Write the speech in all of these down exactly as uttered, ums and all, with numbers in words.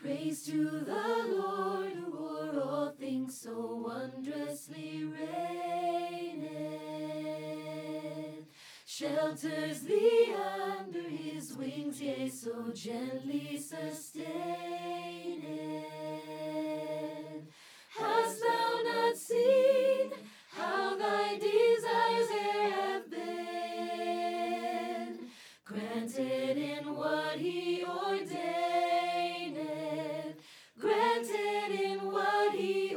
Praise to the Lord who o'er all things so wondrously reigneth, shelters thee under his wings, yea, so gently sustaineth. Hast thou not seen how thy desires e'er have been granted in what he ordaineth, granted in what he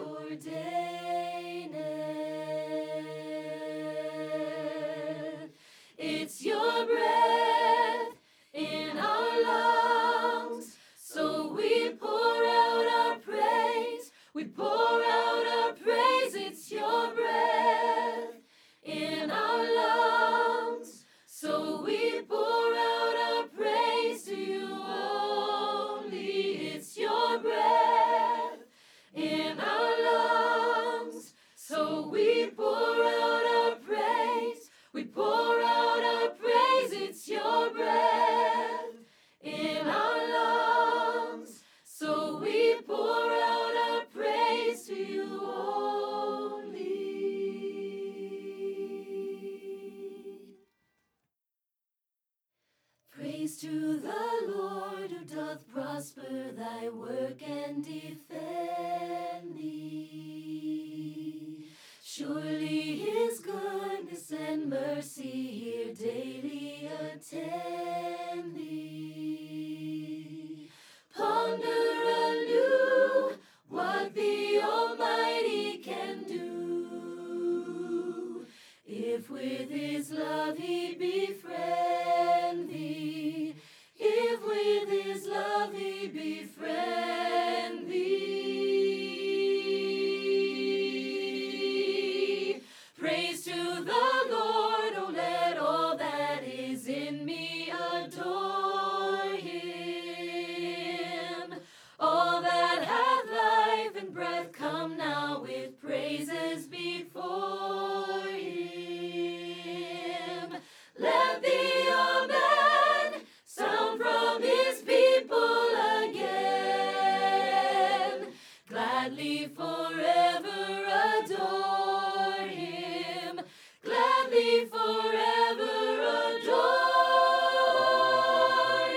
ordaineth? It's your breath in our lungs, so we pour out our praise, we pour out our praise. It's your breath in our lungs, so we pour out our praise to you only. It's your breath in our lungs, so we pour out our praise, we pour out our praise. It's your breath in our lungs, so we pour out our praise to you only. Praise to the Lord who doth prosper thy work and defend thee. Surely his goodness and mercy here daily attend thee. Ponder anew what the Almighty can do, if with his love he befriend thee, if with his love he befriend thee. Praise to the Lord, oh let all that is in me adore him. All that hath life and breath, come now with praises before him. Let the Amen sound from his people again. Gladly forever adore him, gladly forever adore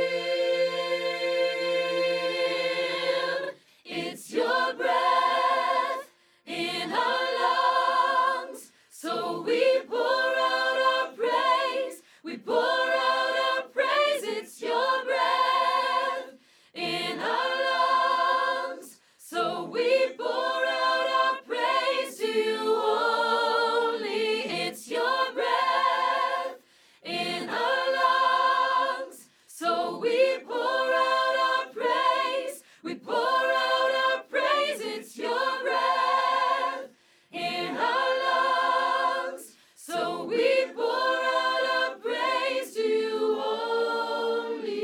him. It's your breath in our lungs, so we pour out our praise, we pour out our praise. It's your breath in our lungs, so we pour out our praise to you only. It's your breath in our lungs, so we pour out our praise, we pour out our praise. It's your breath in our lungs, so we pour out our praise to you only.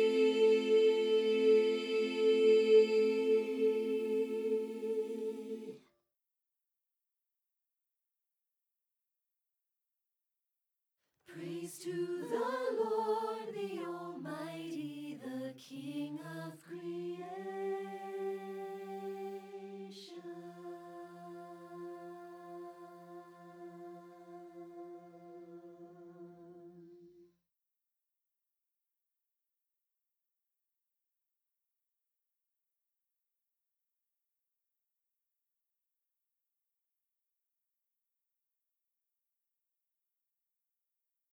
Praise to the Lord, the Almighty, the King of creation.